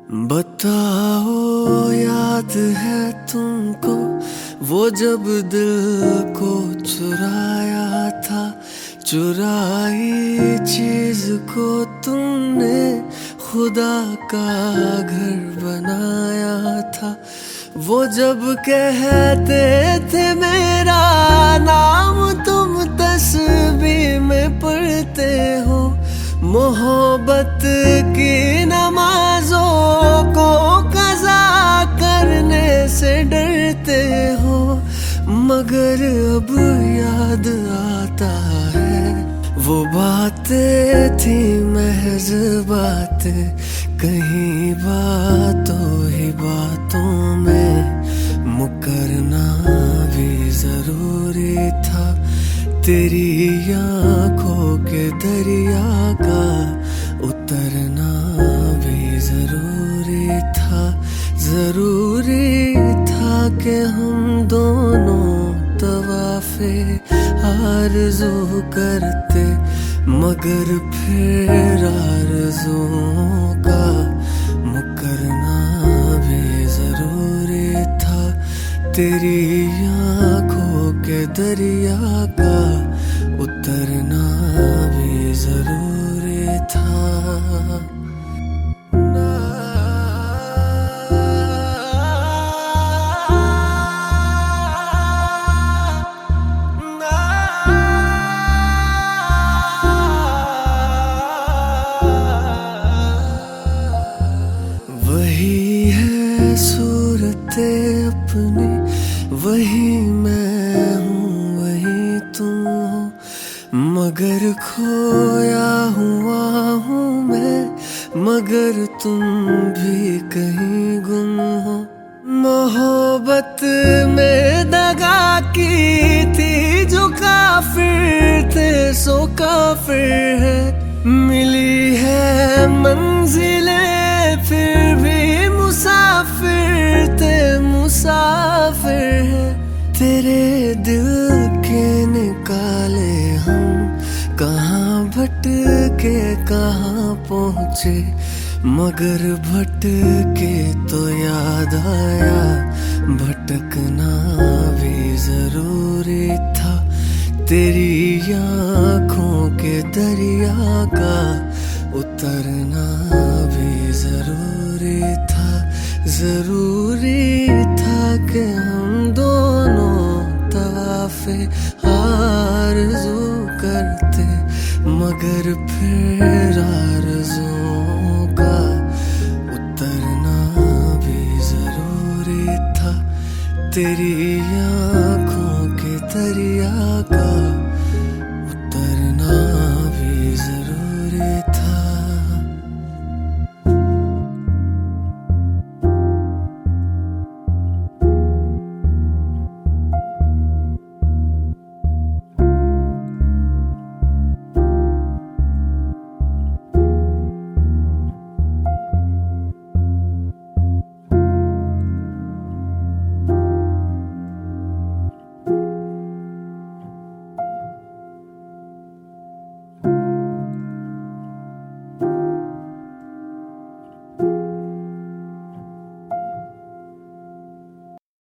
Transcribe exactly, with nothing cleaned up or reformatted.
बताओ याद है तुमको वो जब दिल को चुराया था, चुराई चीज को तुमने खुदा का घर बनाया था। वो जब कहते थे मेरा नाम तुम तस्बीह में पढ़ते हो, मोहब्बत की नमाजों को कज़ा करने से डरते हो। मगर अब याद आता है वो बातें थी महज बातें, कहीं बातों ही बातों में मुकरना भी जरूरी था। तेरी आँखों के दरिया का उतरना भी जरूरी था। जरूरी था कि हम दोनों तवाफ़े आरज़ू करते, मगर फिर आरज़ुओं का मुकरना भी जरूरी था। तेरी आँखों के दरिया का उतरना भी जरूरी था। वही है सूरते अपनी, वही मैं हूँ वही तुम हो, मगर खोया हुआ हूँ मैं, मगर तुम भी कहीं गुम हो। मोहब्बत में दगा की थी जो काफिर थे सो काफिर है, मिली है मंजिलें फिर भी मुसाफिर थे मुसाफिर है। तेरे दिल के निकाले हम कहाँ भटके कहाँ पहुँचे, मगर भटके तो याद आया भटकना भी जरूरी था। तेरी आँखों के दरिया का उतरना भी जरूरी था। जरूरी था कि हम दोनों तवाफ़े आरज़ू करते, मगर फिर आरज़ुओं का उतरना भी जरूरी था। तेरी आँखों के दरिया